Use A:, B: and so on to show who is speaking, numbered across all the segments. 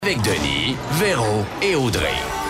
A: Avec Denis, Véro et Audrey.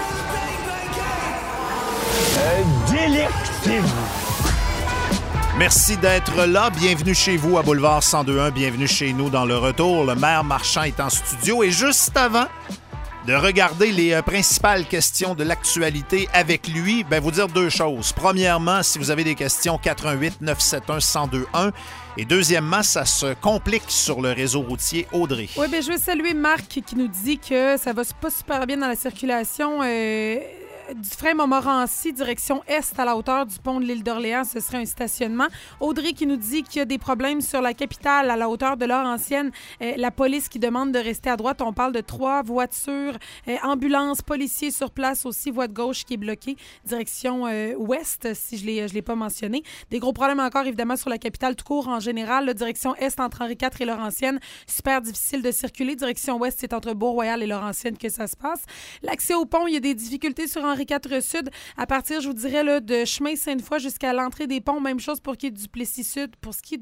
B: Délectez-vous.
C: Merci d'être là. Bienvenue chez vous à Boulevard 1021. Bienvenue chez nous dans le retour. Le maire Marchand est en studio. Et juste avant de regarder les principales questions de l'actualité avec lui, vous dire deux choses. Premièrement, si vous avez des questions, 418-971-1021. Et deuxièmement, ça se complique sur le réseau routier. Audrey.
D: Oui, je veux saluer Marc qui nous dit que ça va pas super bien dans la circulation. Du frein Montmorency, direction Est, à la hauteur du pont de l'île d'Orléans, ce serait un stationnement. Audrey qui nous dit qu'il y a des problèmes sur la capitale, à la hauteur de Laurentienne. La police qui demande de rester à droite. On parle de 3 voitures, ambulances, policiers sur place aussi, voie de gauche qui est bloquée, direction Ouest, si je l'ai pas mentionné. Des gros problèmes encore, évidemment, sur la capitale tout court en général. La direction Est entre Henri IV et Laurentienne, super difficile de circuler. Direction Ouest, c'est entre Beau-Royal et Laurentienne que ça se passe. L'accès au pont, il y a des difficultés sur Henri IV Sud, à partir, je vous dirais, là, de chemin Sainte-Foy jusqu'à l'entrée des ponts. Même chose pour ce qui est du Plessis-Sud,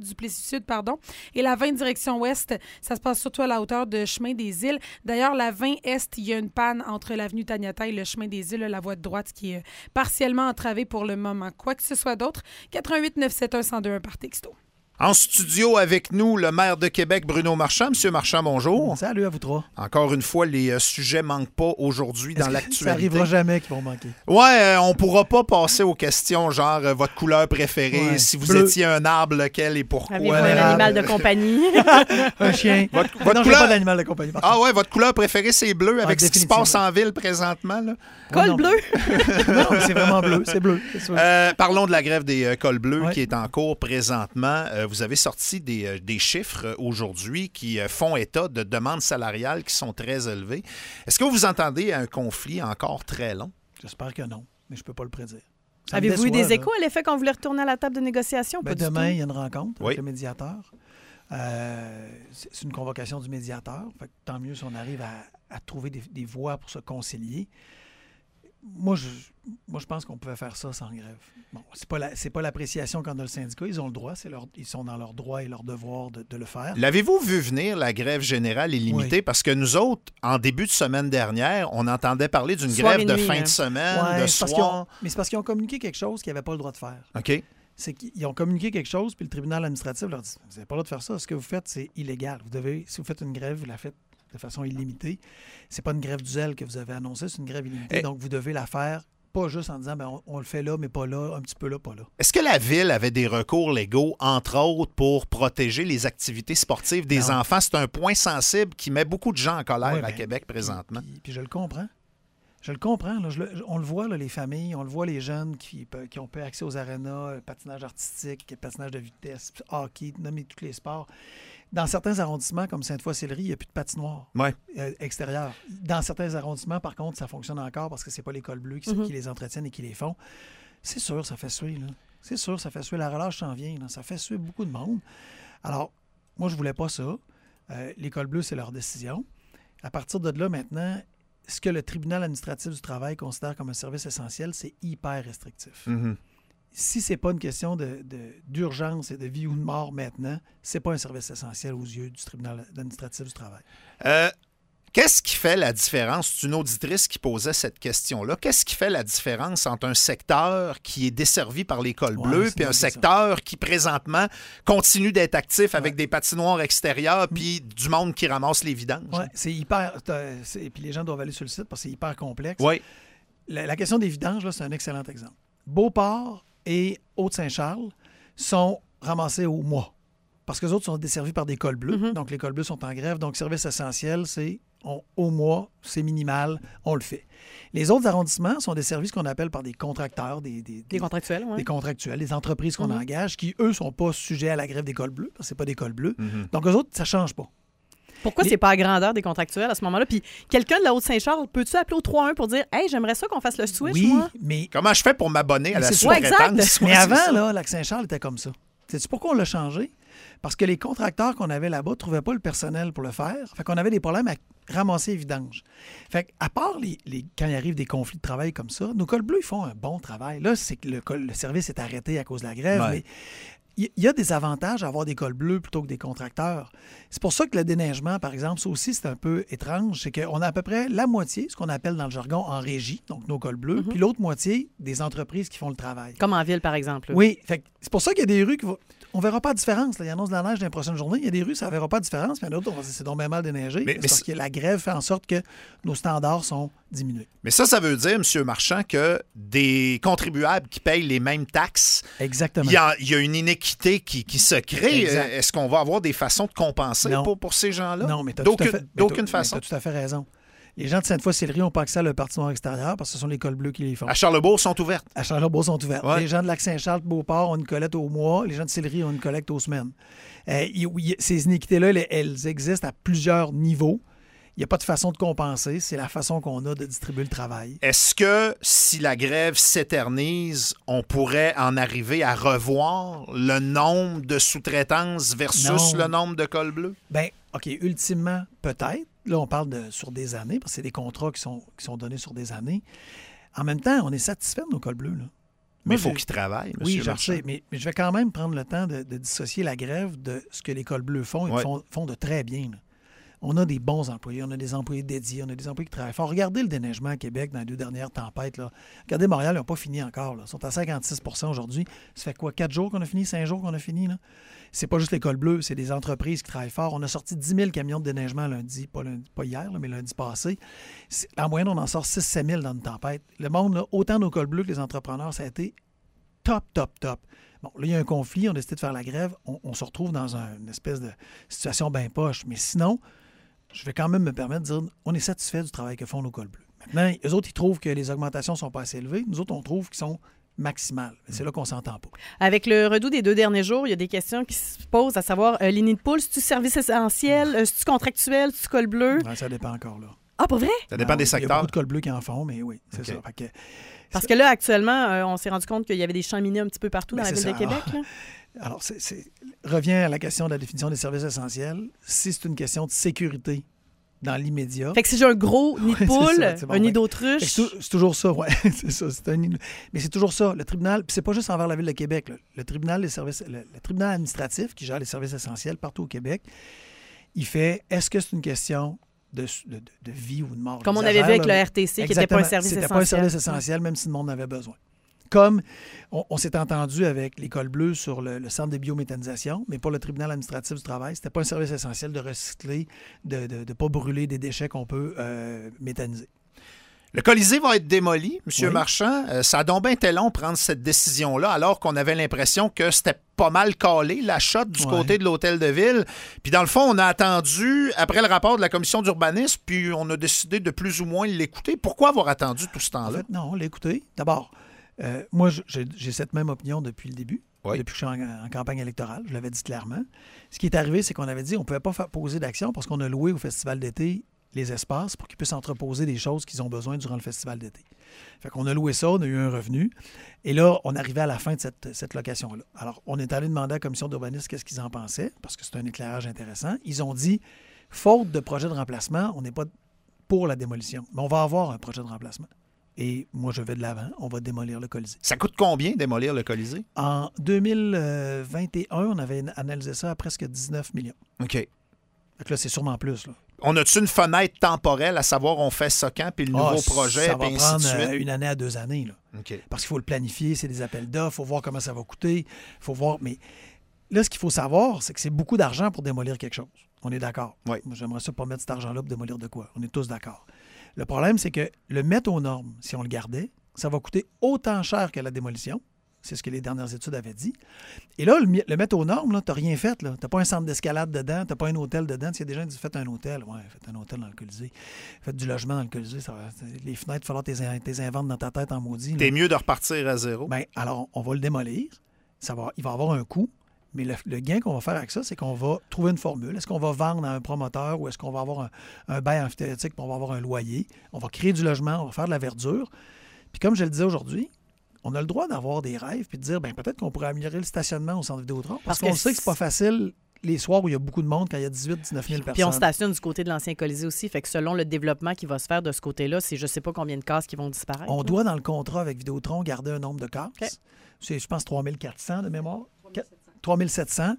D: Et la 20 direction Ouest, ça se passe surtout à la hauteur de chemin des Îles. D'ailleurs, la 20 Est, il y a une panne entre l'avenue Taniata et le chemin des Îles, la voie de droite qui est partiellement entravée pour le moment. Quoi que ce soit d'autre, 88-971-1021 par texto.
C: En studio avec nous, le maire de Québec, Bruno Marchand. Monsieur Marchand, bonjour.
B: Salut à vous trois.
C: Encore une fois, les sujets manquent pas aujourd'hui dans l'actualité.
B: Ça arrivera jamais qu'ils vont manquer.
C: Ouais, on pourra pas passer aux questions genre votre couleur préférée, si vous étiez un arbre, lequel et pourquoi.
E: Avez-vous un animal de compagnie?
B: Un chien.
C: Votre
B: non, j'ai pas d'animal de compagnie.
C: Ouais, votre couleur préférée, c'est bleu, avec ce qui se passe en ville présentement. Là.
E: Col bleu?
B: Non, c'est vraiment bleu. C'est bleu.
C: Parlons de la grève des cols bleus qui est en cours présentement. Vous avez sorti des chiffres aujourd'hui qui font état de demandes salariales qui sont très élevées. Est-ce que vous entendez un conflit encore très long?
B: J'espère que non, mais je ne peux pas le prédire.
E: Avez-vous eu des échos à l'effet qu'on voulait retourner à la table de négociation?
B: Demain, il y a une rencontre avec le médiateur. C'est une convocation du médiateur. Fait que tant mieux si on arrive à trouver des voies pour se concilier. Moi, je pense qu'on pouvait faire ça sans grève. Bon, c'est pas l'appréciation qu'en a le syndicat. Ils ont le droit. Ils sont dans leur droit et leur devoir de le faire.
C: L'avez-vous vu venir, la grève générale illimitée? Oui. Parce que nous autres, en début de semaine dernière, on entendait parler d'une grève de fin de semaine, de soir.
B: Mais c'est parce qu'ils ont communiqué quelque chose qu'ils n'avaient pas le droit de faire.
C: OK.
B: C'est qu'ils ont communiqué quelque chose, puis le tribunal administratif leur dit « Vous n'avez pas le droit de faire ça. Ce que vous faites, c'est illégal. Si vous faites une grève, vous la faites de façon illimitée. C'est pas une grève du zèle que vous avez annoncée, c'est une grève illimitée. Donc, vous devez la faire, pas juste en disant on le fait là, mais pas là, un petit peu là, pas là.
C: Est-ce que la Ville avait des recours légaux, entre autres, pour protéger les activités sportives des enfants? C'est un point sensible qui met beaucoup de gens en colère à Québec présentement.
B: Puis je le comprends. Je le comprends. Là. On le voit, là, les familles, on le voit, les jeunes qui ont peu accès aux arénas, patinage artistique, patinage de vitesse, hockey, nommer tous les sports. Dans certains arrondissements, comme Sainte-Foy-Sillery, il n'y a plus de patinoire extérieure. Dans certains arrondissements, par contre, ça fonctionne encore parce que c'est pas l'école bleue qui les entretiennent et qui les font. C'est sûr, ça fait suer. Là. C'est sûr, ça fait suer. La relâche s'en vient. Là. Ça fait suer beaucoup de monde. Alors, moi, je voulais pas ça. L'école bleue, c'est leur décision. À partir de là, maintenant, ce que le tribunal administratif du travail considère comme un service essentiel, c'est hyper restrictif.
C: Mm-hmm.
B: Si c'est pas une question d'urgence et de vie ou de mort maintenant, c'est pas un service essentiel aux yeux du tribunal administratif du travail.
C: Qu'est-ce qui fait la différence? C'est une auditrice qui posait cette question-là. Qu'est-ce qui fait la différence entre un secteur qui est desservi par les cols bleus et un secteur qui, présentement, continue d'être actif avec des patinoires extérieures puis du monde qui ramasse les vidanges?
B: Oui, c'est hyper... Puis les gens doivent aller sur le site parce que c'est hyper complexe.
C: Oui.
B: La question des vidanges, là, c'est un excellent exemple. Beauport et Haute-Saint-Charles sont ramassés au mois parce que les autres sont desservis par des cols bleus. Mm-hmm. Donc, les cols bleus sont en grève. Donc, service essentiel, c'est au mois, c'est minimal, on le fait. Les autres arrondissements sont desservis ce qu'on appelle par des contracteurs, des
E: contractuels, oui.
B: Des contractuels, des entreprises qu'on engage qui, eux, ne sont pas sujets à la grève des cols bleus parce que ce pas des cols bleus. Mm-hmm. Donc, eux autres, ça ne change pas.
E: Pourquoi c'est pas à grandeur des contractuels à ce moment-là? Puis quelqu'un de la Haute-Saint-Charles, peux-tu appeler au 3-1 pour dire « Hey, j'aimerais ça qu'on fasse le switch, moi? »
B: Mais
C: comment je fais pour m'abonner à la sous-traitance?
B: Mais avant, là, Lac-Saint-Charles était comme ça. Sais-tu pourquoi on l'a changé? Parce que les contracteurs qu'on avait là-bas ne trouvaient pas le personnel pour le faire. Fait qu'on avait des problèmes à ramasser les vidanges. Fait qu'à part quand il arrive des conflits de travail comme ça, nos cols bleus, ils font un bon travail. Là, c'est que le service est arrêté à cause de la grève, mais il y a des avantages à avoir des cols bleus plutôt que des contracteurs. C'est pour ça que le déneigement, par exemple, ça aussi, c'est un peu étrange. C'est qu'on a à peu près la moitié, ce qu'on appelle dans le jargon en régie, donc nos cols bleus, puis l'autre moitié des entreprises qui font le travail.
E: Comme en ville, par exemple.
B: Oui, fait que c'est pour ça qu'il y a des rues on verra pas de différence. Là. Il annonce de la neige dans les prochaines journées. Il y a des rues, ça ne verra pas de différence. Mais il y en a d'autres, c'est donc bien mal déneigé. Mais parce que la grève fait en sorte que nos standards sont diminués.
C: Mais ça veut dire, M. Marchand, que des contribuables qui payent les mêmes taxes,
B: exactement.
C: Il y a une inéquité qui se crée. Exact. Est-ce qu'on va avoir des façons de compenser pour ces gens-là?
B: Non, mais
C: d'aucune façon.
B: Tu as tout à fait raison. Les gens de Sainte-Foy-Sillery n'ont pas accès à le patinoire extérieur parce que ce sont les cols bleus qui les font.
C: À Charlesbourg, sont ouvertes.
B: À Charlesbourg, sont ouvertes.
C: Ouais.
B: Les gens de Lac-Saint-Charles, Beauport ont une collecte au mois. Les gens de Sillery ont une collecte aux semaines. Ces inéquités-là, elles existent à plusieurs niveaux. Il n'y a pas de façon de compenser. C'est la façon qu'on a de distribuer le travail.
C: Est-ce que si la grève s'éternise, on pourrait en arriver à revoir le nombre de sous-traitances versus le nombre de cols bleus?
B: Bien, OK, ultimement, peut-être. Là, on parle sur des années, parce que c'est des contrats qui sont donnés sur des années. En même temps, on est satisfait de nos cols bleus. Là.
C: Mais il faut qu'ils travaillent, M.
B: Oui, je sais, mais je vais quand même prendre le temps de dissocier la grève de ce que les cols bleus font. Ils font de très bien. Là. On a des bons employés, on a des employés dédiés, on a des employés qui travaillent fort. Regardez le déneigement à Québec dans les 2 dernières tempêtes. Là. Regardez Montréal, ils n'ont pas fini encore. Là. Ils sont à 56 % aujourd'hui. Ça fait quoi, 4 jours qu'on a fini, 5 jours qu'on a fini? Là? C'est pas juste les cols bleus, c'est des entreprises qui travaillent fort. On a sorti 10 000 camions de déneigement lundi, pas hier, là, mais lundi passé. En moyenne, on en sort 6-7 000 dans une tempête. Le monde, là, autant nos cols bleus que les entrepreneurs, ça a été top. Bon, là, il y a un conflit, on a décidé de faire la grève. On se retrouve dans une espèce de situation bien poche. Mais sinon, je vais quand même me permettre de dire on est satisfait du travail que font nos cols bleus. Maintenant, eux autres, ils trouvent que les augmentations ne sont pas assez élevées. Nous autres, on trouve qu'ils sont maximales. C'est là qu'on ne s'entend pas.
E: Avec le redout des 2 derniers jours, il y a des questions qui se posent, à savoir, les nids de poules, c'est-tu service essentiel, c'est-tu contractuel, c'est-tu col bleu?
B: Ouais, ça dépend encore, là.
E: Ah, pas vrai?
C: Ça dépend des secteurs.
B: Il y a beaucoup de cols bleus qui en font, mais oui, c'est ça.
E: Parce que là, actuellement, on s'est rendu compte qu'il y avait des champs minés un petit peu partout dans la ville de Québec.
B: Alors, revient à la question de la définition des services essentiels. Si c'est une question de sécurité dans l'immédiat.
E: Fait que si j'ai un gros nid de poule, un nid d'autruche...
B: C'est toujours ça, oui. C'est ça. Mais c'est toujours ça. Le tribunal, puis c'est pas juste envers la Ville de Québec. Là. Le tribunal administratif qui gère les services essentiels partout au Québec, il fait, est-ce que c'est une question de vie ou de mort?
E: Comme on avait vu avec le RTC, qui n'était pas un service essentiel.
B: C'était pas un service essentiel, même si le monde en avait besoin. Comme on s'est entendu avec les cols bleus sur le centre de biométhanisation, mais pour le tribunal administratif du travail, c'était pas un service essentiel de recycler, de ne pas brûler des déchets qu'on peut méthaniser.
C: Le Colisée va être démoli, M. Marchand. Ça a donc bien été long de prendre cette décision-là, alors qu'on avait l'impression que c'était pas mal calé, la shot du côté de l'Hôtel de Ville. Puis dans le fond, on a attendu, après le rapport de la commission d'urbanisme, puis on a décidé de plus ou moins l'écouter. Pourquoi avoir attendu tout ce temps-là?
B: En fait, non, on l'a écouté. D'abord, moi, j'ai cette même opinion depuis le début, depuis que je suis en campagne électorale. Je l'avais dit clairement. Ce qui est arrivé, c'est qu'on avait dit qu'on ne pouvait pas poser d'action parce qu'on a loué au festival d'été les espaces pour qu'ils puissent entreposer des choses qu'ils ont besoin durant le festival d'été. Fait qu'on a loué ça, on a eu un revenu. Et là, on arrivait à la fin de cette location-là. Alors, on est allé demander à la commission d'urbanisme qu'est-ce qu'ils en pensaient, parce que c'est un éclairage intéressant. Ils ont dit, faute de projet de remplacement, on n'est pas pour la démolition, mais on va avoir un projet de remplacement. Et moi, je vais de l'avant. On va démolir le Colisée.
C: Ça coûte combien démolir le Colisée?
B: En 2021, on avait analysé ça à presque 19 millions.
C: OK.
B: Fait que là, c'est sûrement plus. Là.
C: On a-tu une fenêtre temporelle à savoir on fait ça quand, puis le nouveau projet,
B: ça va
C: puis ainsi de suite?
B: prendre 1 année à 2 années. Là.
C: OK.
B: Parce qu'il faut le planifier, c'est des appels d'offres, il faut voir comment ça va coûter, il faut voir... Mais là, ce qu'il faut savoir, c'est que c'est beaucoup d'argent pour démolir quelque chose. On est d'accord.
C: Oui.
B: Moi, j'aimerais ça pas mettre cet argent-là pour démolir de quoi. On est tous d'accord. Le problème, c'est que le mettre aux normes, si on le gardait, ça va coûter autant cher que la démolition. C'est ce que les dernières études avaient dit. Et là, le mettre aux normes, tu n'as rien fait. Tu n'as pas un centre d'escalade dedans, tu n'as pas un hôtel dedans. Il y a des gens qui disent, faites un hôtel. Oui, faites un hôtel dans le Colisée. Faites du logement dans le Colisée. Les fenêtres, il va falloir tes inventes dans ta tête en maudit.
C: T'es mieux de repartir à zéro.
B: Bien, alors, on va le démolir. Il va avoir un coût. Mais le gain qu'on va faire avec ça, c'est qu'on va trouver une formule. Est-ce qu'on va vendre à un promoteur ou est-ce qu'on va avoir un bail amphithéotique puis on va avoir un loyer? On va créer du logement, on va faire de la verdure. Puis comme je le disais aujourd'hui, on a le droit d'avoir des rêves puis de dire, peut-être qu'on pourrait améliorer le stationnement au centre Vidéotron. Parce
E: Parce que
B: qu'on sait que c'est pas facile les soirs où il y a beaucoup de monde, quand il y a 18-19 000 personnes.
E: Puis on stationne du côté de l'ancien Colisée aussi. Fait que selon le développement qui va se faire de ce côté-là, c'est je sais pas combien de cases qui vont disparaître.
B: On doit, dans le contrat avec Vidéotron, garder un nombre de cases.
E: OK.
B: C'est, je pense, 3400 de mémoire. 3700.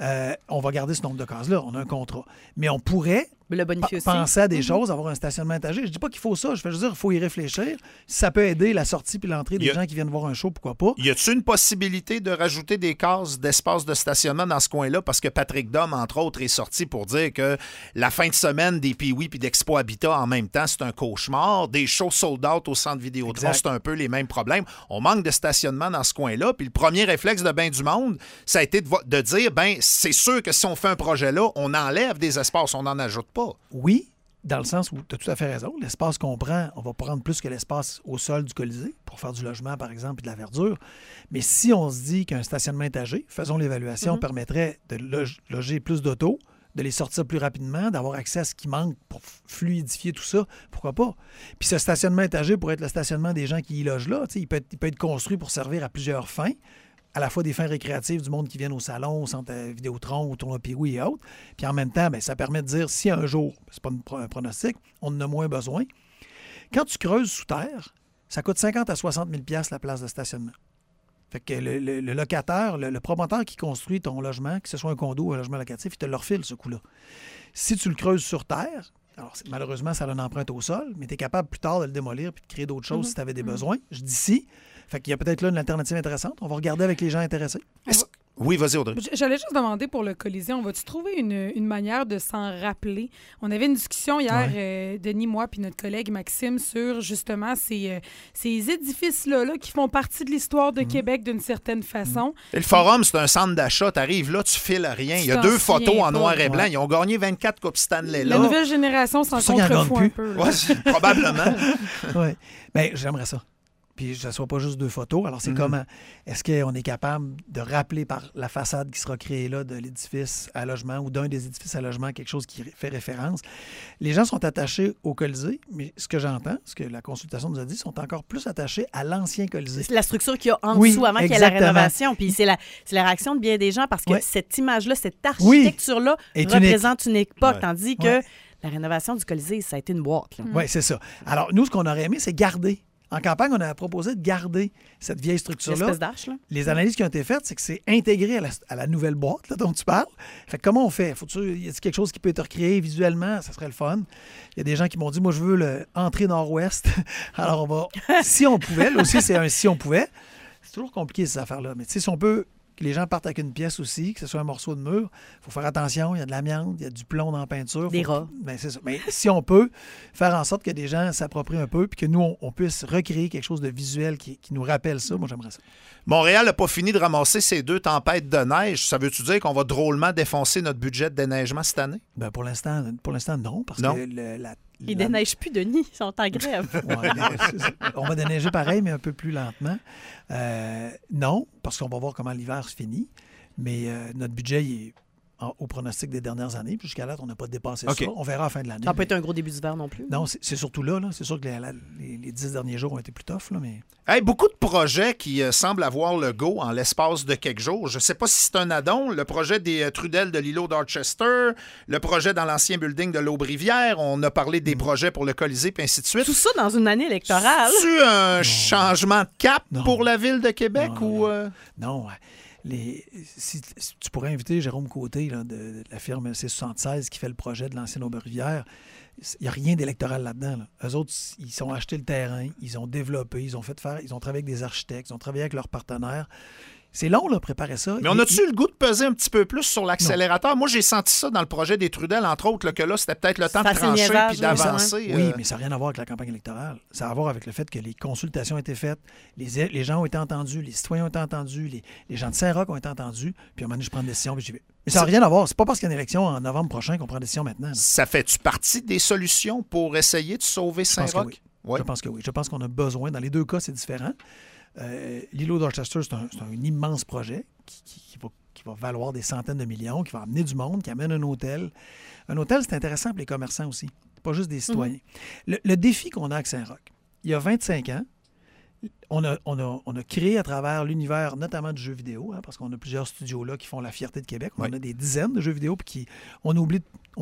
B: On va garder ce nombre de cases-là. On a un contrat. Mais on pourrait
E: Le bonifier aussi.
B: penser à des choses, avoir un stationnement étagé. Je dis pas qu'il faut ça. Je veux juste dire qu'il faut y réfléchir. Si ça peut aider la sortie puis l'entrée des gens qui viennent voir un show, pourquoi pas?
C: Y a-t-il une possibilité de rajouter des cases d'espace de stationnement dans ce coin-là? Parce que Patrick Dom, entre autres, est sorti pour dire que la fin de semaine des Pee-Wee puis d'Expo Habitat en même temps, c'est un cauchemar. Des shows sold out au centre Vidéotron,
B: Exact.
C: c'est un peu les mêmes problèmes. On manque de stationnement dans ce coin-là. Puis le premier réflexe de bien du monde, ça a été de dire, c'est sûr que si on fait un projet là, on enlève des espaces, on n'en ajoute pas.
B: Oui, dans le sens où tu as tout à fait raison. L'espace qu'on prend, on va prendre plus que l'espace au sol du Colisée pour faire du logement, par exemple, et de la verdure. Mais si on se dit qu'un stationnement étagé, faisons l'évaluation, permettrait de loger plus d'autos, de les sortir plus rapidement, d'avoir accès à ce qui manque pour fluidifier tout ça, pourquoi pas? Puis ce stationnement étagé pourrait être le stationnement des gens qui y logent là. Il peut être construit pour servir à plusieurs fins, à la fois des fins récréatives du monde qui viennent au salon, au centre Vidéotron, au tournoi Pee-Wee et autres. Puis en même temps, ça permet de dire, si un jour, c'est pas un pronostic, on en a moins besoin. Quand tu creuses sous terre, ça coûte 50 à 60 000 $ la place de stationnement. Fait que le locataire, le promoteur qui construit ton logement, que ce soit un condo ou un logement locatif, il te le refile, ce coût-là. Si tu le creuses sur terre, alors malheureusement, ça a une empreinte au sol, mais tu es capable plus tard de le démolir puis de créer d'autres choses si tu avais des besoins. Je dis si. Fait qu'il y a peut-être là une alternative intéressante. On va regarder avec les gens intéressés.
C: Oui, vas-y, Audrey.
D: J'allais juste demander pour le Colisée, on va-tu trouver une manière de s'en rappeler? On avait une discussion hier, Denis, moi, puis notre collègue Maxime, sur justement ces édifices-là qui font partie de l'histoire de Québec d'une certaine façon.
C: Et le Forum, c'est un centre d'achat. Tu arrives là, tu files à rien. Il y a
D: Tu
C: 2
D: t'en
C: photos
D: souviens
C: en noir
D: pas.
C: et blanc. Ils ont gagné 24 Coupes Stanley là.
D: La nouvelle génération s'en
B: C'est pour ça qu'ils en
D: contrefout
B: gagnent
D: un peu. là.
C: Ouais, probablement.
B: Oui. Bien, j'aimerais ça. Puis que ce ne soit pas juste 2 photos. Alors, c'est comment? Est-ce qu'on est capable de rappeler par la façade qui sera créée là de l'édifice à logement ou d'un des édifices à logement quelque chose qui fait référence? Les gens sont attachés au Colisée, mais ce que j'entends, ce que la consultation nous a dit, sont encore plus attachés à l'ancien Colisée.
E: C'est la structure qu'il y a en
B: Oui,
E: dessous avant qu'il y ait la
B: exactement.
E: rénovation. Puis c'est la réaction de bien des gens parce que
B: Ouais.
E: cette image-là, cette architecture-là
B: Est
E: représente une époque.
C: Ouais.
E: Tandis que
B: Ouais.
E: la rénovation du Colisée, ça a été une boîte. là.
B: Oui, c'est ça. Alors, nous, ce qu'on aurait aimé, c'est garder. En campagne, on a proposé de garder cette vieille structure-là.
E: L'espèce d'arche. là.
B: Les analyses qui ont été faites, c'est que c'est intégré à la nouvelle boîte là, dont tu parles. Fait que comment on fait? Y a quelque chose qui peut être recréé visuellement? Ça serait le fun. Il y a des gens qui m'ont dit, moi, je veux l'entrée nord-ouest. Alors, on va... si on pouvait, là aussi, c'est un si on pouvait. C'est toujours compliqué, ces affaires-là. Mais tu sais, si on peut... que les gens partent avec une pièce aussi, que ce soit un morceau de mur, il faut faire attention. Il y a de l'amiante, il y a du plomb dans la peinture.
E: Des rats.
B: Ben, c'est ça. Mais si on peut faire en sorte que des gens s'approprient un peu puis que nous, on puisse recréer quelque chose de visuel qui nous rappelle ça, moi, j'aimerais ça.
C: Montréal n'a pas fini de ramasser ces 2 tempêtes de neige. Ça veut-tu dire qu'on va drôlement défoncer notre budget de déneigement cette année?
B: Ben, pour l'instant, non, parce
C: Non.
B: que
E: Ils déneigent plus, Denis. Ils sont en grève.
B: Ouais, on va déneiger pareil, mais un peu plus lentement. Non, parce qu'on va voir comment l'hiver se finit. Mais notre budget il est au pronostic des dernières années. Puis jusqu'à là, on n'a pas dépassé
C: OK.
B: ça. On verra à la fin de l'année.
E: Ça n'a pas
B: mais-
E: été un gros début d'hiver non plus.
B: Non, c'est surtout là. C'est sûr que les 10 derniers jours ont été plus tough. Là, mais...
C: Hey, beaucoup de projets qui semblent avoir le go en l'espace de quelques jours. Je ne sais pas si c'est un addon. Le projet des Trudel de l'îlot d'Orchester, le projet dans l'ancien building de l'Aube-Rivière. On a parlé des projets pour le Colisée, puis ainsi de suite.
E: Tout ça dans une année électorale.
C: C'est un changement de cap
B: Non.
C: pour la ville de Québec
B: Non,
C: ou...
B: Non, si tu pourrais inviter Jérôme Côté là, de la firme C76 qui fait le projet de l'ancienne Aube-Rivière, il n'y a rien d'électoral là-dedans. Là. Eux autres, ils ont acheté le terrain, ils ont développé, ils ont travaillé avec des architectes, ils ont travaillé avec leurs partenaires. C'est long, là, préparer ça.
C: Mais on a-tu le goût de peser un petit peu plus sur l'accélérateur? Moi, j'ai senti ça dans le projet des Trudel, entre autres, là, que là, c'était peut-être le temps de
E: C'est assez
C: trancher
E: niaisage,
C: puis
E: là,
C: d'avancer.
B: Oui, mais ça n'a rien à voir avec la campagne électorale. Ça a à voir avec le fait que les consultations ont été faites, les gens ont été entendus, les citoyens ont été entendus, les gens de Saint-Roch ont été entendus, puis à un moment donné, je prends une décision, puis j'y vais. Mais ça n'a rien à voir. C'est pas parce qu'il y a une élection en novembre prochain qu'on prend une décision maintenant. là.
C: Ça fait-tu partie des solutions pour essayer de sauver
B: Je pense que
C: Saint-Roch?
B: oui.
C: Ouais.
B: Je pense que oui. Je pense qu'on a besoin. Dans les 2 cas, c'est différent. L'îlot d'Orchester, c'est un immense projet qui va valoir des centaines de millions, qui va amener du monde, qui amène un hôtel. Un hôtel, c'est intéressant pour les commerçants aussi. C'est pas juste des citoyens. Le défi qu'on a avec Saint-Roch, il y a 25 ans, on a créé à travers l'univers, notamment du jeu vidéo, parce qu'on a plusieurs studios là qui font la fierté de Québec. On a des dizaines de jeux vidéo, puis on oublie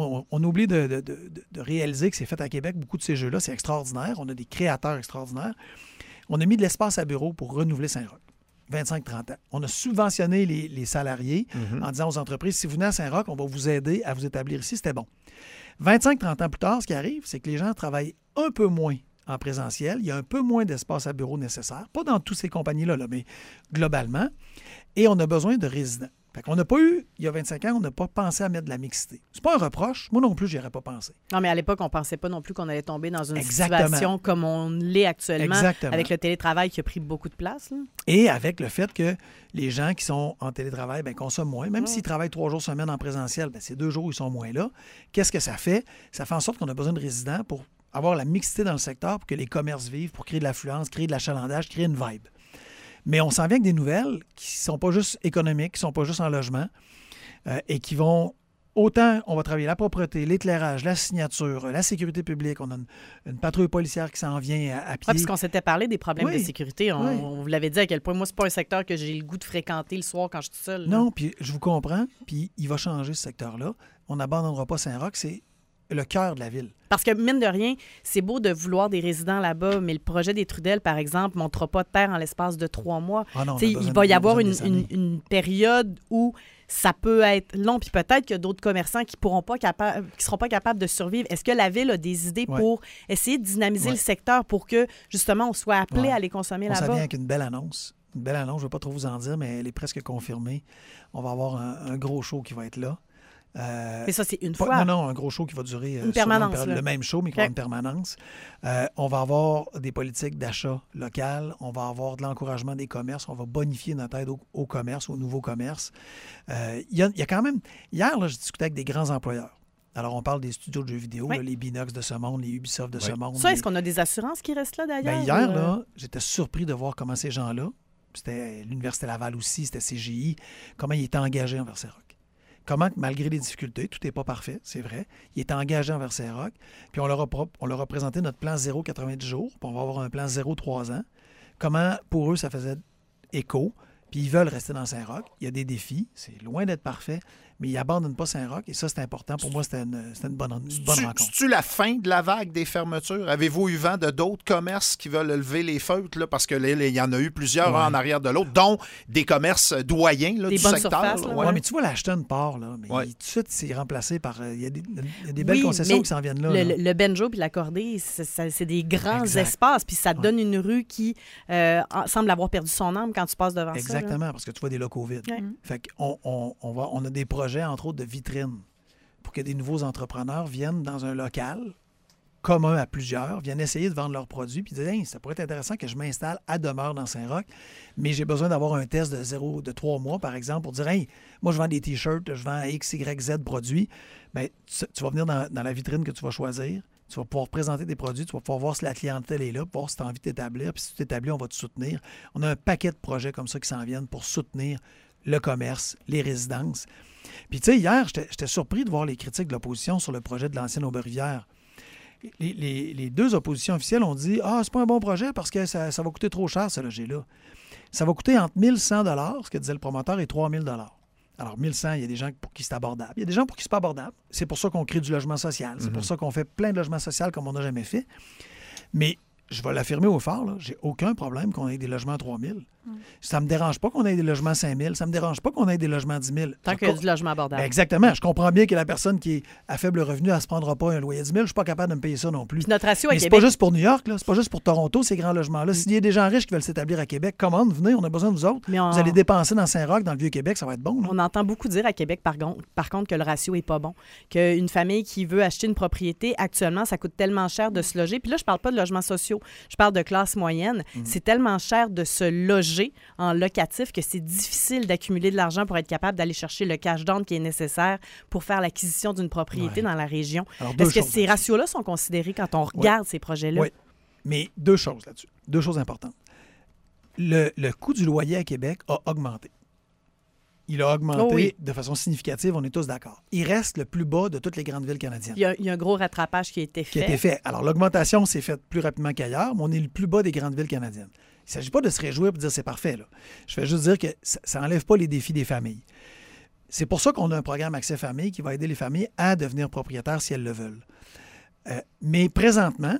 B: de réaliser que c'est fait à Québec. Beaucoup de ces jeux-là, c'est extraordinaire. On a des créateurs extraordinaires. On a mis de l'espace à bureau pour renouveler Saint-Roch. 25-30 ans. On a subventionné les salariés en disant aux entreprises, si vous venez à Saint-Roch, on va vous aider à vous établir ici. C'était bon. 25-30 ans plus tard, ce qui arrive, c'est que les gens travaillent un peu moins en présentiel. Il y a un peu moins d'espace à bureau nécessaire. Pas dans toutes ces compagnies-là, mais globalement. Et on a besoin de résidents. Fait qu'on n'a pas eu, il y a 25 ans, on n'a pas pensé à mettre de la mixité. C'est pas un reproche. Moi non plus, j'y aurais pas pensé.
E: Non, mais à l'époque, on pensait pas non plus qu'on allait tomber dans une situation comme on l'est actuellement, avec le télétravail qui a pris beaucoup de place. Là.
B: Et avec le fait que les gens qui sont en télétravail consomment moins. Même s'ils travaillent 3 jours semaine en présentiel, c'est 2 jours où ils sont moins là. Qu'est-ce que ça fait? Ça fait en sorte qu'on a besoin de résidents pour avoir la mixité dans le secteur, pour que les commerces vivent, pour créer de l'affluence, créer de l'achalandage, créer une vibe. Mais on s'en vient avec des nouvelles qui ne sont pas juste économiques, qui ne sont pas juste en logement et qui vont... Autant on va travailler la propreté, l'éclairage, la signature, la sécurité publique. On a une patrouille policière qui s'en vient à pied.
E: Parce qu'on s'était parlé des problèmes de sécurité. On vous l'avait dit à quel point moi, c'est pas un secteur que j'ai le goût de fréquenter le soir quand je suis seule.
B: Non, puis je vous comprends. Puis il va changer ce secteur-là. On n'abandonnera pas Saint-Roch. C'est le cœur de la ville.
E: Parce que, mine de rien, c'est beau de vouloir des résidents là-bas, mais le projet des Trudel, par exemple, ne montera pas de terre en l'espace de 3 mois.
B: Ah non,
E: il va y avoir une période où ça peut être long, puis peut-être qu'il y a d'autres commerçants qui seront pas capables de survivre. Est-ce que la ville a des idées pour essayer de dynamiser le secteur pour que, justement, on soit appelé à les consommer là-bas?
B: Ça vient avec une belle annonce. Une belle annonce, je ne vais pas trop vous en dire, mais elle est presque confirmée. On va avoir un gros show qui va être là.
E: Mais ça, c'est une fois.
B: Non, un gros show qui va durer
E: une permanence,
B: le même show, mais qui va avoir une permanence. On va avoir des politiques d'achat local. On va avoir de l'encouragement des commerces. On va bonifier notre aide au commerce, aux nouveaux commerces. Il y a quand même... Hier, là, je discutais avec des grands employeurs. Alors, on parle des studios de jeux vidéo, là, les Binox de ce monde, les Ubisoft de ce monde.
E: Ça, est-ce qu'on a des assurances qui restent là, d'ailleurs?
B: Hier, là, j'étais surpris de voir comment ces gens-là, c'était l'Université Laval aussi, c'était CGI, comment ils étaient engagés envers Saint-Roch. Comment, malgré les difficultés, tout n'est pas parfait, c'est vrai, il est engagé envers Saint-Roch, puis on leur a présenté notre plan 0 90 jours, puis on va avoir un plan 0 3 ans. Comment, pour eux, ça faisait écho, puis ils veulent rester dans Saint-Roch. Il y a des défis, c'est loin d'être parfait, mais ils n'abandonnent pas Saint-Roch, et ça, c'est important. Pour moi, c'était une bonne rencontre.
C: C'est-tu la fin de la vague des fermetures? Avez-vous eu vent de d'autres commerces qui veulent lever les feutres? Là, parce que il y en a eu plusieurs en arrière de l'autre, dont des commerces doyens là,
E: du secteur.
B: Oui, mais tu vois, l'Ashton part, là, mais tout de suite, c'est remplacé par... Il y a des belles concessions qui s'en viennent là.
E: Le Benjo puis la Cordée, c'est des grands espaces, puis ça te donne une rue qui semble avoir perdu son âme quand tu passes devant ça.
B: Exactement, parce que tu vois des locaux vides. Fait qu'on a des projets, entre autres, de vitrines pour que des nouveaux entrepreneurs viennent dans un local commun à plusieurs, viennent essayer de vendre leurs produits puis disent hey, ça pourrait être intéressant que je m'installe à demeure dans Saint-Roch, mais j'ai besoin d'avoir un test de 3 mois, par exemple, pour dire hey, moi, je vends des T-shirts, je vends X, Y, Z produits. Bien, tu vas venir dans la vitrine que tu vas choisir. Tu vas pouvoir présenter des produits, tu vas pouvoir voir si la clientèle est là, pour voir si tu as envie de t'établir. Puis si tu t'établis, on va te soutenir. On a un paquet de projets comme ça qui s'en viennent pour soutenir le commerce, les résidences. Puis, tu sais, hier, j'étais surpris de voir les critiques de l'opposition sur le projet de l'ancienne Aube-Rivière. Les 2 oppositions officielles ont dit « Ah, c'est pas un bon projet parce que ça va coûter trop cher, ce logis-là. » Ça va coûter entre 1 100 $, ce que disait le promoteur, et 3 000 $. Alors, 1 100, il y a des gens pour qui c'est abordable. Il y a des gens pour qui c'est pas abordable. C'est pour ça qu'on crée du logement social. C'est pour ça qu'on fait plein de logements sociaux comme on n'a jamais fait. Mais je vais l'affirmer au fort, là, j'ai aucun problème qu'on ait des logements à 3 000. Ça me dérange pas qu'on ait des logements à 5 000. Ça me dérange pas qu'on ait des logements à 10 000.
E: Tant qu'il y a du logement abordable.
B: Ben exactement. Je comprends bien que la personne qui est à faible revenu, elle ne se prendra pas un loyer à 10 000. Je ne suis pas capable de me payer ça non plus.
E: Puis notre ratio à
B: Mais
E: Québec...
B: c'est pas juste pour New York, là. C'est pas juste pour Toronto, ces grands logements-là. S'il y a des gens riches qui veulent s'établir à Québec, commande, venez, on a besoin de vous autres. Vous allez dépenser dans Saint-Roch, dans le Vieux-Québec, ça va être bon. Là.
E: On entend beaucoup dire à Québec, par contre, que le ratio est pas bon. Qu'une famille qui veut acheter une propriété, actuellement, ça coûte tellement cher de se loger. Puis là, je parle pas de logements sociaux, je parle de classe moyenne. C'est tellement cher de se loger en locatif que c'est difficile d'accumuler de l'argent pour être capable d'aller chercher le cash down qui est nécessaire pour faire l'acquisition d'une propriété dans la région. Est-ce que ces ratios-là sont considérés quand on regarde ces projets-là?
B: Oui, mais 2 choses là-dessus. 2 choses importantes. Le coût du loyer à Québec a augmenté. Il a augmenté de façon significative, on est tous d'accord. Il reste le plus bas de toutes les grandes villes canadiennes.
E: Il y a un gros rattrapage qui a été fait.
B: Alors, l'augmentation s'est faite plus rapidement qu'ailleurs, mais on est le plus bas des grandes villes canadiennes. ne s'agit pas de se réjouir et de dire c'est parfait. Là. Je vais juste dire que ça n'enlève pas les défis des familles. C'est pour ça qu'on a un programme Accès Famille qui va aider les familles à devenir propriétaires si elles le veulent. Mais présentement,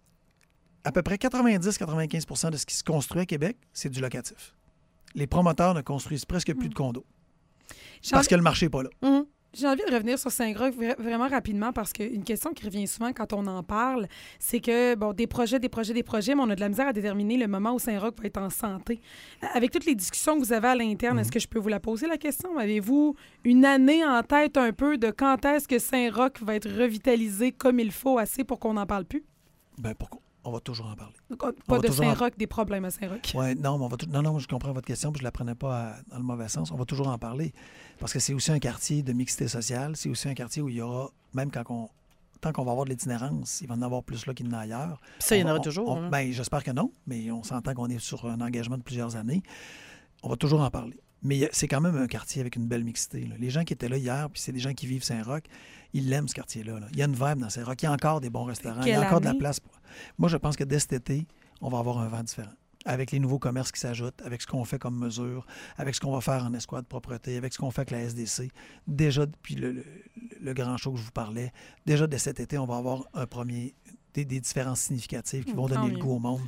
B: à peu près 90-95% de ce qui se construit à Québec, c'est du locatif. Les promoteurs ne construisent presque plus de condos parce que le marché n'est pas là.
D: Mmh. J'ai envie de revenir sur Saint-Roch vraiment rapidement parce qu'une question qui revient souvent quand on en parle, c'est que, bon, des projets, mais on a de la misère à déterminer le moment où Saint-Roch va être en santé. Avec toutes les discussions que vous avez à l'interne, est-ce que je peux vous la poser, la question? Avez-vous une année en tête un peu de quand est-ce que Saint-Roch va être revitalisé comme il faut assez pour qu'on n'en parle plus?
B: Bien, pourquoi? On va toujours en parler.
D: Pas de Saint-Roch, des problèmes à Saint-Roch.
B: Oui, non, mais non, je comprends votre question, puis je ne la prenais pas dans le mauvais sens. On va toujours en parler. Parce que c'est aussi un quartier de mixité sociale. C'est aussi un quartier où il y aura, même tant qu'on va avoir de l'itinérance, il va en avoir plus là qu'il y en a ailleurs.
E: Puis ça, il y en aura toujours.
B: Bien, j'espère que non, mais on s'entend qu'on est sur un engagement de plusieurs années. On va toujours en parler. Mais c'est quand même un quartier avec une belle mixité. Là. Les gens qui étaient là hier, puis c'est des gens qui vivent Saint-Roch, ils l'aiment, ce quartier-là. Là. Il y a une vibe dans Saint-Roch. Il y a encore des bons restaurants. Il y a encore de la place. Moi, je pense que dès cet été, on va avoir un vent différent. Avec les nouveaux commerces qui s'ajoutent, avec ce qu'on fait comme mesure, avec ce qu'on va faire en escouade propreté, avec ce qu'on fait avec la SDC. Déjà, depuis le grand show que je vous parlais, déjà dès cet été, on va avoir des différences significatives qui vont donner le goût au monde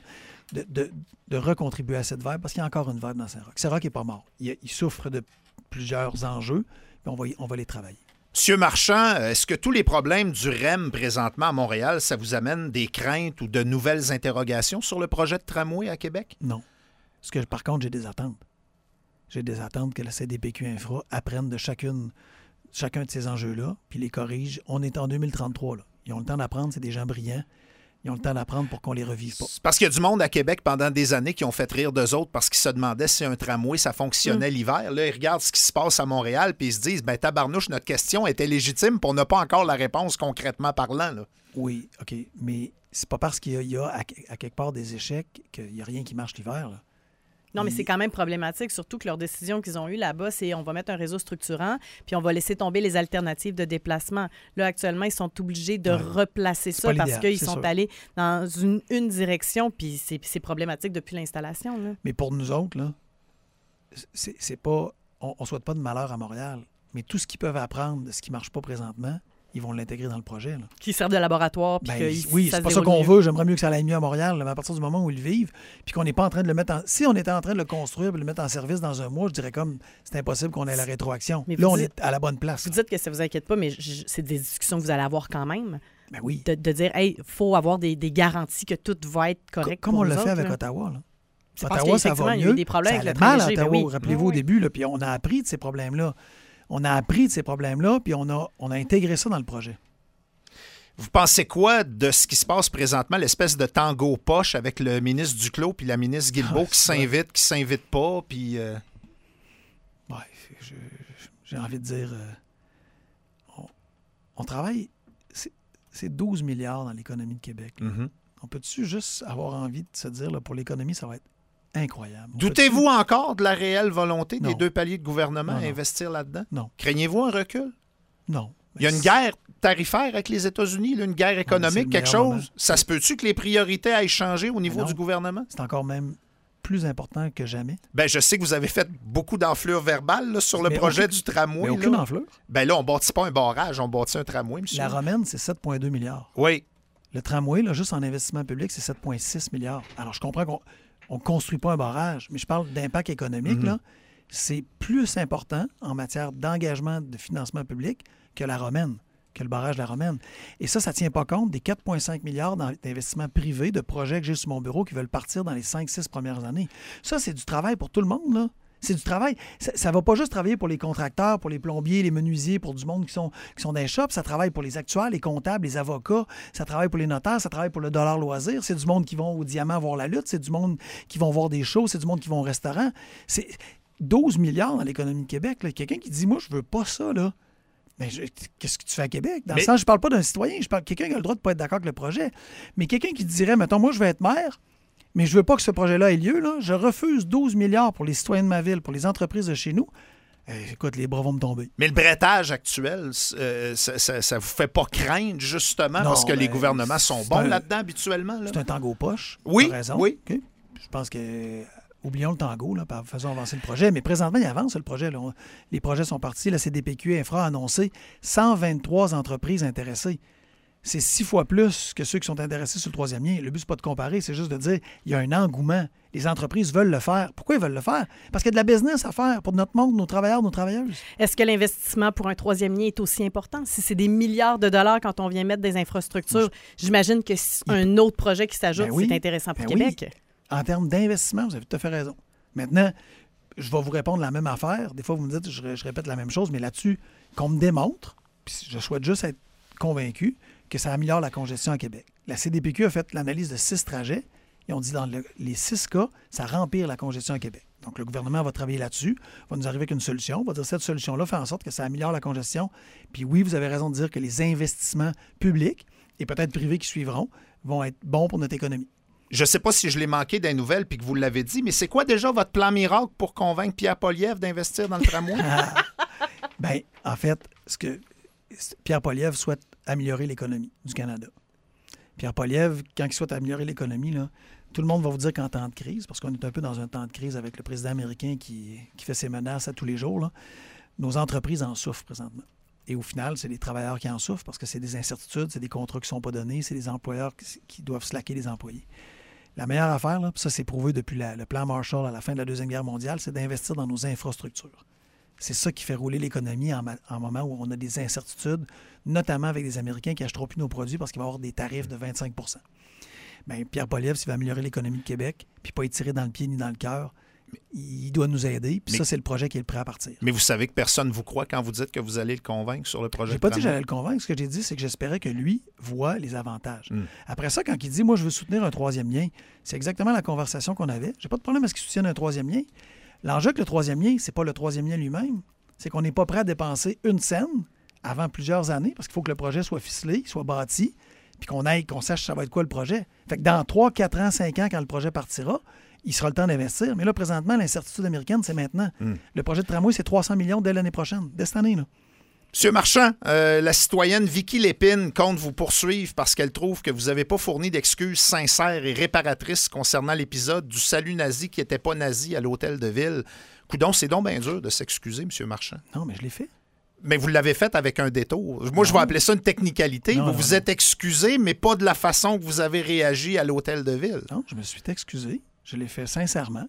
B: de recontribuer à cette vibe, parce qu'il y a encore une vibe dans Saint-Roch. Saint-Roch n'est pas mort. Il souffre de plusieurs enjeux, puis on va les travailler.
C: Monsieur Marchand, est-ce que tous les problèmes du REM présentement à Montréal, ça vous amène des craintes ou de nouvelles interrogations sur le projet de tramway à Québec?
B: Non. Parce que, par contre, j'ai des attentes. J'ai des attentes que la CDPQ Infra apprenne de chacun de ces enjeux-là, puis les corrige. On est en 2033, là. Ils ont le temps d'apprendre, c'est des gens brillants. Ils ont le temps d'apprendre pour qu'on les revive pas.
C: Parce qu'il y a du monde à Québec pendant des années qui ont fait rire d'eux autres parce qu'ils se demandaient si un tramway, ça fonctionnait l'hiver. Là, ils regardent ce qui se passe à Montréal puis ils se disent, ben tabarnouche, notre question était légitime pour n'a pas encore la réponse concrètement parlant. Là.
B: Oui, OK. Mais c'est pas parce qu'il y a à quelque part des échecs qu'il n'y a rien qui marche l'hiver, là.
E: Non, mais c'est quand même problématique, surtout que leur décision qu'ils ont eue là-bas, c'est on va mettre un réseau structurant, puis on va laisser tomber les alternatives de déplacement. Là, actuellement, ils sont obligés de replacer ça parce qu'ils sont allés dans une direction, puis c'est problématique depuis l'installation. Là.
B: Mais pour nous autres, là, c'est pas... On ne souhaite pas de malheur à Montréal, mais tout ce qu'ils peuvent apprendre de ce qui ne marche pas présentement, ils vont l'intégrer dans le projet. Là.
E: Qui servent de laboratoire. Puis
B: oui, c'est pas ça qu'on veut. J'aimerais mieux que ça aille mieux à Montréal, là, mais à partir du moment où ils vivent, puis qu'on n'est pas en train de le mettre en... Si on était en train de le construire et de le mettre en service dans un mois, je dirais comme c'est impossible qu'on ait la rétroaction. Mais là, on est à la bonne place.
E: Vous dites que ça ne vous inquiète pas, mais c'est des discussions que vous allez avoir quand même.
B: Ben oui.
E: De dire, hey, il faut avoir des garanties que tout va être correct.
B: Comme on l'a fait avec Ottawa. Là. Ottawa, ça va mieux. Il y a eu des problèmes avec le mal à Ottawa. Rappelez-vous au début, là, puis on a appris de ces problèmes-là. Puis on a intégré ça dans le projet.
C: Vous pensez quoi de ce qui se passe présentement, l'espèce de tango poche avec le ministre Duclos puis la ministre Guilbeault qui s'invite pas, puis...
B: Ouais, j'ai envie de dire... on travaille... C'est 12 milliards dans l'économie de Québec. Mm-hmm. On peut-tu juste avoir envie de se dire, là, pour l'économie, ça va être incroyable.
C: Doutez-vous encore de la réelle volonté des deux paliers de gouvernement à investir là-dedans?
B: Non.
C: Craignez-vous un recul?
B: Non.
C: Il y a une guerre tarifaire avec les États-Unis, là, une guerre économique, quelque chose. Moment. Ça se peut-tu que les priorités aillent changer au niveau du gouvernement?
B: C'est encore même plus important que jamais.
C: Ben, je sais que vous avez fait beaucoup d'enflures verbales là, sur le projet du tramway.
B: Mais aucune enflure.
C: Ben là, on ne bâtit pas un barrage, on bâtit un tramway, monsieur.
B: La Romaine, c'est 7,2 milliards.
C: Oui.
B: Le tramway, là, juste en investissement public, c'est 7,6 milliards. Alors, je comprends qu'on ne construit pas un barrage, mais je parle d'impact économique. Là, c'est plus important en matière d'engagement de financement public que la Romaine, que le barrage de la Romaine. Et ça ne tient pas compte des 4,5 milliards d'investissements privés, de projets que j'ai sur mon bureau qui veulent partir dans les 5-6 premières années. Ça, c'est du travail pour tout le monde, là. C'est du travail. Ça ne va pas juste travailler pour les contracteurs, pour les plombiers, les menuisiers, pour du monde qui sont dans les shops. Ça travaille pour les actuaires, les comptables, les avocats. Ça travaille pour les notaires. Ça travaille pour le dollar loisir. C'est du monde qui vont au Diamant voir la lutte. C'est du monde qui vont voir des shows. C'est du monde qui vont au restaurant. C'est 12 milliards dans l'économie de Québec. Là. Quelqu'un qui dit, moi, je veux pas ça, là. Mais qu'est-ce que tu fais à Québec? Dans le sens, je parle pas d'un citoyen. Je parle de quelqu'un qui a le droit de pas être d'accord avec le projet. Mais quelqu'un qui dirait, mettons, moi, je vais être maire, mais je veux pas que ce projet-là ait lieu. Là. Je refuse 12 milliards pour les citoyens de ma ville, pour les entreprises de chez nous. Écoute, les bras vont me tomber.
C: Mais le brettage actuel, ça vous fait pas craindre, justement, parce que les gouvernements sont bons là-dedans, habituellement? Là.
B: C'est un tango poche.
C: Oui,
B: raison.
C: oui.
B: Okay. je pense que... Oublions le tango, là, faisons avancer le projet. Mais présentement, il avance le projet. Là. Les projets sont partis. La CDPQ Infra a annoncé 123 entreprises intéressées. C'est 6 fois plus que ceux qui sont intéressés sur le troisième lien. Le but, c'est pas de comparer, c'est juste de dire il y a un engouement. Les entreprises veulent le faire. Pourquoi ils veulent le faire? Parce qu'il y a de la business à faire pour notre monde, nos travailleurs, nos travailleuses.
E: Est-ce que l'investissement pour un troisième lien est aussi important? Si c'est des milliards de dollars quand on vient mettre des infrastructures, j'imagine que un autre projet qui s'ajoute, c'est intéressant pour Québec.
B: Oui. En termes d'investissement, vous avez tout à fait raison. Maintenant, je vais vous répondre la même affaire. Des fois, vous me dites, je répète la même chose, mais là-dessus, qu'on me démontre, puis je souhaite juste être convaincu que ça améliore la congestion à Québec. La CDPQ a fait l'analyse de 6 trajets et on dit dans les 6 cas, ça rempire la congestion à Québec. Donc, le gouvernement va travailler là-dessus, va nous arriver avec une solution, va dire cette solution-là fait en sorte que ça améliore la congestion. Puis oui, vous avez raison de dire que les investissements publics et peut-être privés qui suivront vont être bons pour notre économie.
C: Je ne sais pas si je l'ai manqué des nouvelles puis que vous l'avez dit, mais c'est quoi déjà votre plan miracle pour convaincre Pierre Poilievre d'investir dans le tramway?
B: Bien, en fait, ce que Pierre Poilievre souhaite améliorer l'économie du Canada. Pierre Poilievre, quand il souhaite améliorer l'économie, là, tout le monde va vous dire qu'en temps de crise, parce qu'on est un peu dans un temps de crise avec le président américain qui fait ses menaces à tous les jours, là, nos entreprises en souffrent présentement. Et au final, c'est les travailleurs qui en souffrent parce que c'est des incertitudes, c'est des contrats qui ne sont pas donnés, c'est les employeurs qui doivent slacker les employés. La meilleure affaire, là, puis ça c'est prouvé depuis le plan Marshall à la fin de la Deuxième Guerre mondiale, c'est d'investir dans nos infrastructures. C'est ça qui fait rouler l'économie en moment où on a des incertitudes, notamment avec des Américains qui achèteront plus nos produits parce qu'il va y avoir des tarifs de 25 %. Bien, Pierre Poilievre, s'il veut améliorer l'économie de Québec, puis pas être tiré dans le pied ni dans le cœur, il doit nous aider, puis ça, c'est le projet qui est prêt à partir.
C: Mais vous savez que personne ne vous croit quand vous dites que vous allez le convaincre sur le projet.
B: J'ai pas dit que j'allais le convaincre. Ce que j'ai dit, c'est que j'espérais que lui voit les avantages. Après ça, quand il dit « Moi, je veux soutenir un troisième lien », c'est exactement la conversation qu'on avait. J'ai pas de problème à ce qu'il soutienne un troisième lien. L'enjeu avec le troisième lien, c'est pas le troisième lien lui-même. C'est qu'on n'est pas prêt à dépenser une scène avant plusieurs années, parce qu'il faut que le projet soit ficelé, soit bâti, puis qu'on sache ça va être quoi le projet. Fait que dans 3, 4 ans, 5 ans, quand le projet partira, il sera le temps d'investir. Mais là, présentement, l'incertitude américaine, c'est maintenant. Le projet de tramway, c'est 300 millions dès l'année prochaine, dès cette année, là.
C: Monsieur Marchand, la citoyenne Vicky Lépine compte vous poursuivre parce qu'elle trouve que vous n'avez pas fourni d'excuses sincères et réparatrices concernant l'épisode du salut nazi qui n'était pas nazi à l'hôtel de ville. Coudon, c'est donc bien dur de s'excuser, Monsieur Marchand.
B: Non, mais je l'ai fait.
C: Mais vous l'avez fait avec un détour. Moi, je vais appeler ça une technicalité. Vous vous êtes excusé, mais pas de la façon que vous avez réagi à l'hôtel de ville.
B: Non, je me suis excusé. Je l'ai fait sincèrement.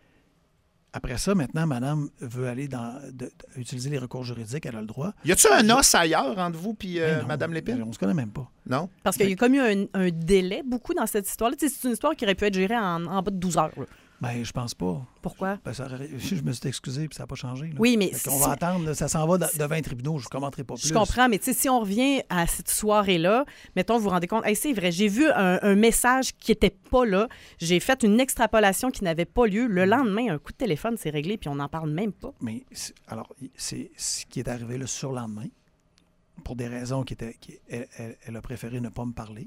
B: Après ça, maintenant, madame veut aller utiliser les recours juridiques. Elle a le droit.
C: Y a-t-il un os ailleurs entre vous et madame Lépine?
B: On ne se connaît même pas.
C: Non?
E: Parce qu'il y a comme eu un délai beaucoup dans cette histoire-là. C'est une histoire qui aurait pu être gérée en bas de 12 heures. Là.
B: Bien, je pense pas.
E: Pourquoi?
B: Je me suis excusé et ça n'a pas changé. Là.
E: Oui, mais...
B: On va attendre. Là, ça s'en va devant les tribunaux. Je ne commenterai pas plus.
E: Je comprends, mais si on revient à cette soirée-là, mettons, vous vous rendez compte, hey, c'est vrai, j'ai vu un message qui n'était pas là. J'ai fait une extrapolation qui n'avait pas lieu. Le lendemain, un coup de téléphone, c'est réglé, puis on n'en parle même pas.
B: Mais alors, c'est ce qui est arrivé le surlendemain. Pour des raisons elle a préféré ne pas me parler.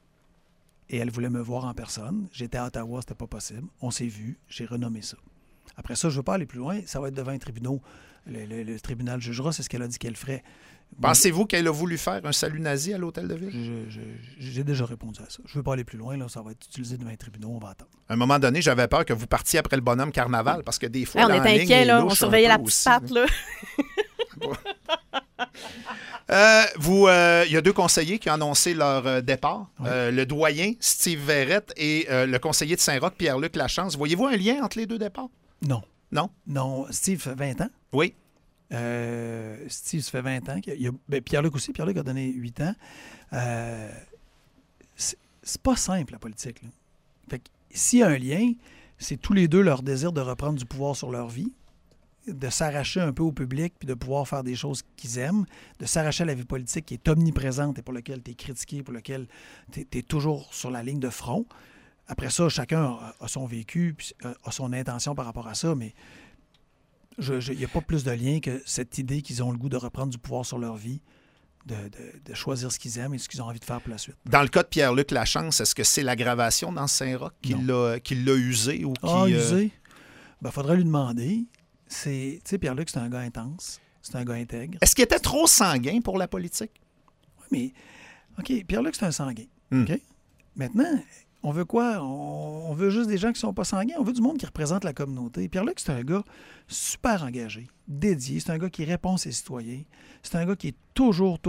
B: Et elle voulait me voir en personne. J'étais à Ottawa, c'était pas possible. On s'est vus, j'ai renommé ça. Après ça, je ne veux pas aller plus loin. Ça va être devant les tribunaux. Le tribunal jugera, c'est ce qu'elle a dit qu'elle ferait.
C: Pensez-vous qu'elle a voulu faire un salut nazi à l'hôtel de ville?
B: J'ai déjà répondu à ça. Je ne veux pas aller plus loin. Là, ça va être utilisé devant les tribunaux. On va attendre.
C: À un moment donné, j'avais peur que vous partiez après le bonhomme carnaval parce que des fois,
E: on était inquiets, là. On surveillait la petite patte, là.
C: Il y a 2 conseillers qui ont annoncé leur départ.
B: Oui.
C: Le doyen, Steve Verrette, et le conseiller de Saint-Roch, Pierre-Luc Lachance. Voyez-vous un lien entre les 2 départs? Non. Non? Non. Steve fait 20 ans. Oui. Steve, ça fait 20 ans. Pierre-Luc aussi. Pierre-Luc a donné 8 ans. C'est pas simple, la politique. Là. Fait que, s'il y a un lien, c'est tous les 2 leur désir de reprendre du pouvoir sur leur vie, de s'arracher un peu au public puis de pouvoir faire des choses qu'ils aiment, de s'arracher à la vie politique qui est omniprésente et pour laquelle tu es critiqué, pour laquelle tu es toujours sur la ligne de front. Après ça, chacun a son vécu, puis a son intention par rapport à ça, mais il n'y a pas plus de lien que cette idée qu'ils ont le goût de reprendre du pouvoir sur leur vie, de choisir ce qu'ils aiment et ce qu'ils ont envie de faire pour la suite. Dans le cas de Pierre-Luc Lachance, est-ce que c'est l'aggravation dans Saint-Roch qui l'a usé? Ou usé? Il faudrait lui demander. Tu sais, Pierre-Luc, c'est un gars intense. C'est un gars intègre. Est-ce qu'il était trop sanguin pour la politique? Oui, mais, OK, Pierre-Luc, c'est un sanguin. OK? Maintenant,
B: On veut quoi? On veut juste des gens qui ne sont pas sanguins. On veut du monde qui représente la communauté. Pierre-Luc, c'est un gars super engagé, dédié. C'est un gars qui répond à ses citoyens. C'est un gars qui est toujours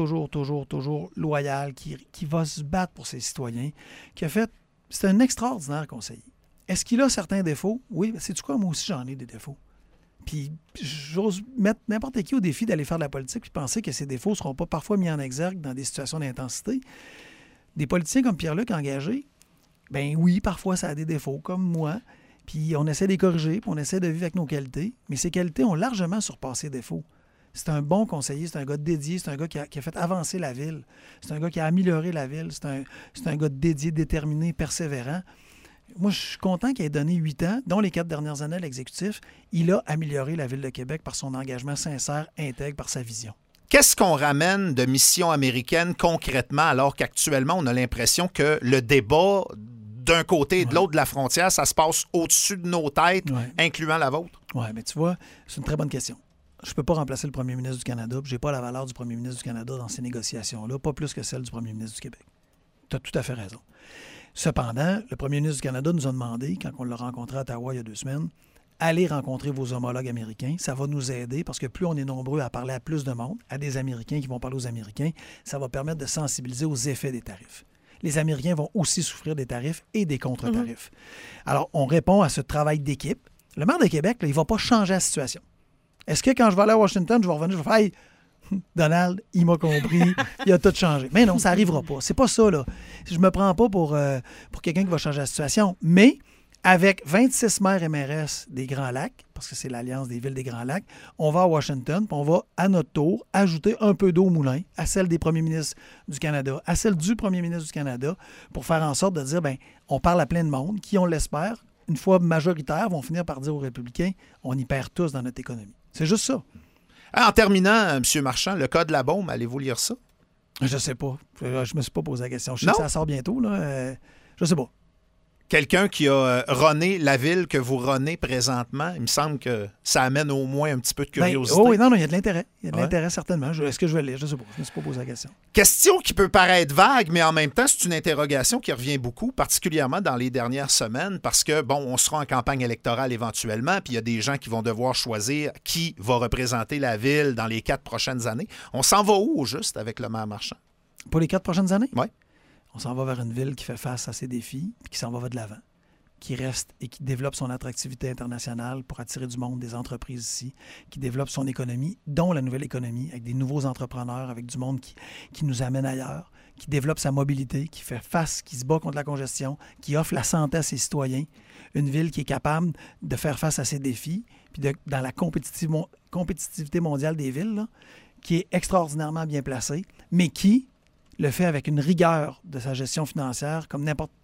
B: loyal, qui va se battre pour ses citoyens, qui a fait... C'est un extraordinaire conseiller. Est-ce qu'il a certains défauts? Oui, sais-tu quoi? Moi aussi, j'en ai des défauts. Puis j'ose mettre n'importe qui au défi d'aller faire de la politique puis penser que ces défauts ne seront pas parfois mis en exergue dans des situations d'intensité. Des politiciens comme Pierre-Luc engagés, ben oui, parfois ça a des défauts, comme moi. Puis on essaie de les corriger, puis on essaie de vivre avec nos qualités. Mais ces qualités ont largement surpassé les défauts. C'est un bon conseiller, c'est un gars dédié, c'est un gars qui a fait avancer la ville. C'est un gars qui a amélioré la ville. C'est un gars dédié, déterminé, persévérant. Moi, je suis content qu'il ait donné 8 ans, dont les 4 dernières années à l'exécutif. Il a amélioré la Ville de Québec par son engagement sincère, intègre, par sa vision.
C: Qu'est-ce qu'on ramène de missions américaines concrètement, alors qu'actuellement, on a l'impression que le débat d'un côté et de l'autre de la frontière, ça se passe au-dessus de nos têtes, incluant la vôtre?
B: Oui, mais tu vois, c'est une très bonne question. Je ne peux pas remplacer le premier ministre du Canada, puis je n'ai pas la valeur du premier ministre du Canada dans ces négociations-là, pas plus que celle du premier ministre du Québec. Tu as tout à fait raison. Cependant, le premier ministre du Canada nous a demandé, quand on l'a rencontré à Ottawa il y a 2 semaines, allez rencontrer vos homologues américains. Ça va nous aider parce que plus on est nombreux à parler à plus de monde, à des Américains qui vont parler aux Américains, ça va permettre de sensibiliser aux effets des tarifs. Les Américains vont aussi souffrir des tarifs et des contre-tarifs. Alors, on répond à ce travail d'équipe. Le maire de Québec, là, il ne va pas changer la situation. Est-ce que quand je vais aller à Washington, je vais revenir, je vais faire hey, Donald, il m'a compris, il a tout changé. Mais non, ça n'arrivera pas. C'est pas ça, là. Je me prends pas pour quelqu'un qui va changer la situation. Mais avec 26 maires MRS des Grands Lacs, parce que c'est l'Alliance des villes des Grands Lacs, on va à Washington, puis on va, à notre tour, ajouter un peu d'eau au moulin à celle des premiers ministres du Canada, à celle du premier ministre du Canada, pour faire en sorte de dire, bien, on parle à plein de monde, qui, on l'espère, une fois majoritaires, vont finir par dire aux républicains, on y perd tous dans notre économie. C'est juste ça.
C: En terminant, M. Marchand, le cas de la bombe, allez-vous lire ça?
B: Je sais pas. Je me suis pas posé la question. Je sais que ça sort bientôt. Là. Je sais pas.
C: Quelqu'un qui a runné la ville que vous runnez présentement, il me semble que ça amène au moins un petit peu de curiosité.
B: Oui, non, il y a de l'intérêt. Il y a de l'intérêt, certainement. Est-ce que je vais le lire? Je sais pas. Je me suis pas posé la question.
C: Question qui peut paraître vague, mais en même temps, c'est une interrogation qui revient beaucoup, particulièrement dans les dernières semaines, parce que, bon, on sera en campagne électorale éventuellement, puis il y a des gens qui vont devoir choisir qui va représenter la ville dans les 4 prochaines années. On s'en va où, au juste, avec le maire Marchand?
B: Pour les 4 prochaines années?
C: Oui.
B: On s'en va vers une ville qui fait face à ses défis, puis qui s'en va de l'avant, qui reste et qui développe son attractivité internationale pour attirer du monde, des entreprises ici, qui développe son économie, dont la nouvelle économie, avec des nouveaux entrepreneurs, avec du monde qui nous amène ailleurs, qui développe sa mobilité, qui fait face, qui se bat contre la congestion, qui offre la santé à ses citoyens. Une ville qui est capable de faire face à ses défis, puis dans la compétitivité mondiale des villes, là, qui est extraordinairement bien placée, mais qui le fait avec une rigueur de sa gestion financière comme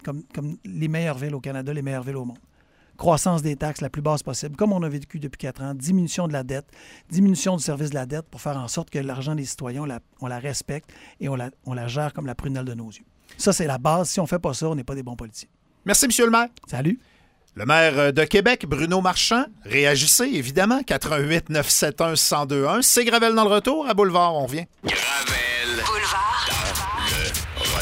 B: les meilleures villes au Canada, les meilleures villes au monde. Croissance des taxes la plus basse possible, comme on a vécu depuis 4 ans, diminution de la dette, diminution du service de la dette pour faire en sorte que l'argent des citoyens, on la respecte et on la gère comme la prunelle de nos yeux. Ça, c'est la base. Si on ne fait pas ça, on n'est pas des bons politiciens.
C: Merci, M. le maire.
B: Salut.
C: Le maire de Québec, Bruno Marchand. Réagissez, évidemment. 88 971 1021. C'est Gravel dans le retour. À Boulevard, on revient.